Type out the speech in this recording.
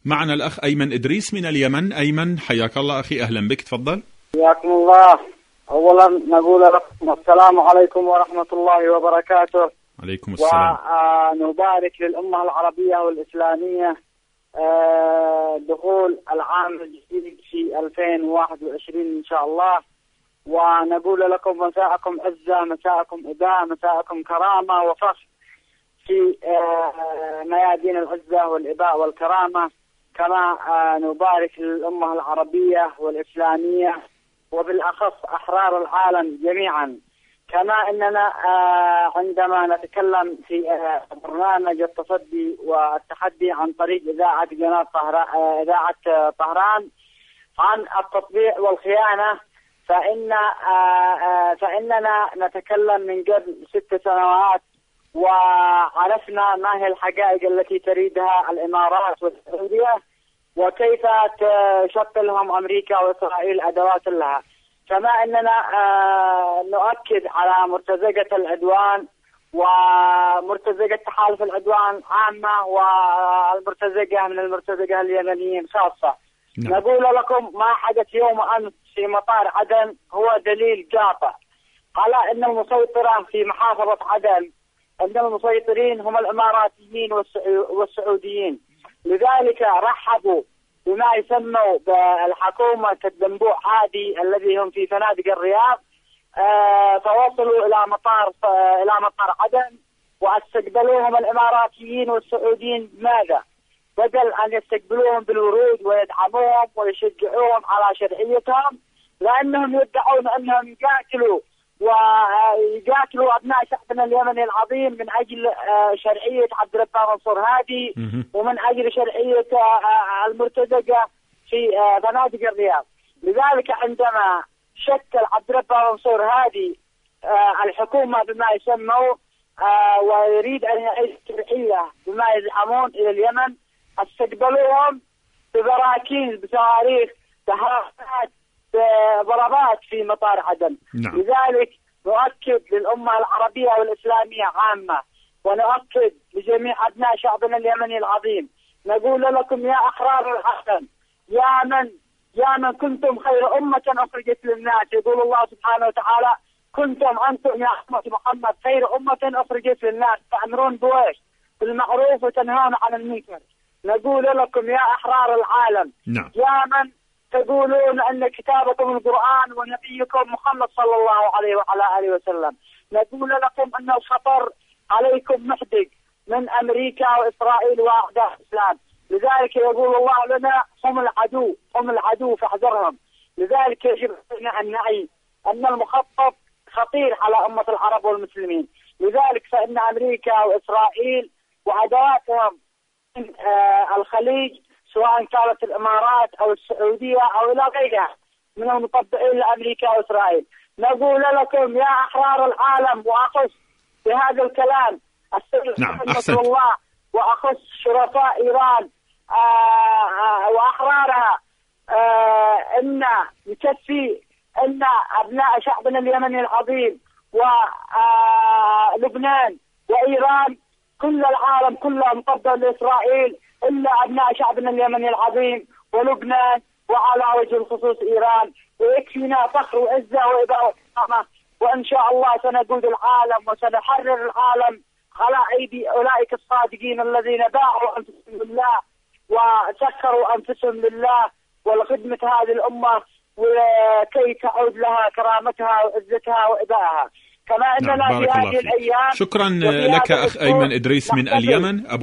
معنا الأخ أيمن إدريس من اليمن. أيمن حياك الله أخي، أهلا بك، تفضل. حياكم الله. أولا نقول لكم السلام عليكم ورحمة الله وبركاته. عليكم السلام. ونبارك للأمة العربية والإسلامية دخول العام الجديد في 2021 إن شاء الله، ونقول لكم مساءكم عزة، مساءكم إباء، مساءكم كرامة وفخر في ميادين العزة والإباء والكرامة. كما نبارك للأمة العربية والإسلامية وبالأخص أحرار العالم جميعا. كما أننا عندما نتكلم في برنامج التصدي والتحدي عن طريق إذاعة قناة إذاعة طهران عن التطبيع والخيانة، فإننا نتكلم من قبل 6 سنوات، وعرفنا ما هي الحقائق التي تريدها الإمارات والسعودية وكيف تشكلهم أمريكا وإسرائيل أدوات لها. كما أننا نؤكد على مرتزقة العدوان ومرتزقة تحالف العدوان عامة، والمرتزقة من المرتزقة اليمنيين خاصة. نقول لكم ما حدث يوم أمس في مطار عدن هو دليل قاطع على أن المسيطرة في محافظة عدن، أن المسيطرين هم الإماراتيين والسعوديين. لذلك رحبوا بما يسموا بالحكومة الدنبوع عادي الذي هم في فنادق الرياض، فوصلوا إلى مطار عدن واستقبلوهم الإماراتيين والسعوديين. ماذا؟ بدل أن يستقبلوهم بالورود ويدعموهم ويشجعوهم على شرعيتهم، لأنهم يدعون أنهم يقاتلوا أبناء شعبنا اليمني العظيم من أجل شرعية عبد الربان منصور هادي ومن أجل شرعية المرتزقة في فنادق الرياض. لذلك عندما شكل عبد الربان منصور هادي الحكومة بما يسموا ويريد أن يعيش شرعية بما يزعمون إلى اليمن، استقبلوهم ببراكين بصواريخ بهرات ضربات في مطار عدن. نعم. لذلك نؤكد للأمة العربية والإسلامية عامة، ونؤكد لجميع أبناء شعبنا اليمني العظيم، نقول لكم يا أحرار العالم، يا من كنتم خير أمة أخرجت للناس. يقول الله سبحانه وتعالى: كنتم أنتم يا أمة محمد خير أمة أخرجت للناس تأمرون بالمعروف وتنهون عن المنكر. نقول لكم يا أحرار العالم، نعم. يا من تقولون أن كتابكم القرآن ونبيكم محمد صلى الله عليه وعلى آله وسلم، نقول لكم أن الخطر عليكم محدق من أمريكا وإسرائيل وأعداء الإسلام. لذلك يقول الله لنا: هم العدو فاحذرهم. لذلك يجب أن نعي أن المخطط خطير على أمة العرب والمسلمين. لذلك فإن أمريكا وإسرائيل وعدواتهم من الخليج، سواء كانت الإمارات أو السعودية أو إلى غيرها من المطبعين لأمريكا وإسرائيل، نقول لكم يا أحرار العالم، وأخص بهذا الكلام السيد نصر الله، وأخص شرفاء إيران وأحرارها، إن يكفي أن أبناء شعبنا اليمني العظيم ولبنان وإيران كل العالم كله مطبع لإسرائيل إلا أبناء شعبنا اليمني العظيم ولبنان، وعلى وجه الخصوص إيران. ويكفينا فخر وعزة وإباء وكرامة، وإن شاء الله سنقود العالم وسنحرر العالم على أيدي أولئك الصادقين الذين باعوا أنفسهم لله وسخروا أنفسهم لله ولخدمة هذه الأمة وكي تعود لها كرامتها وعزتها وإبائها. كما أننا في هذه الأيام. شكرا لك أخ أيمن إدريس من اليمن.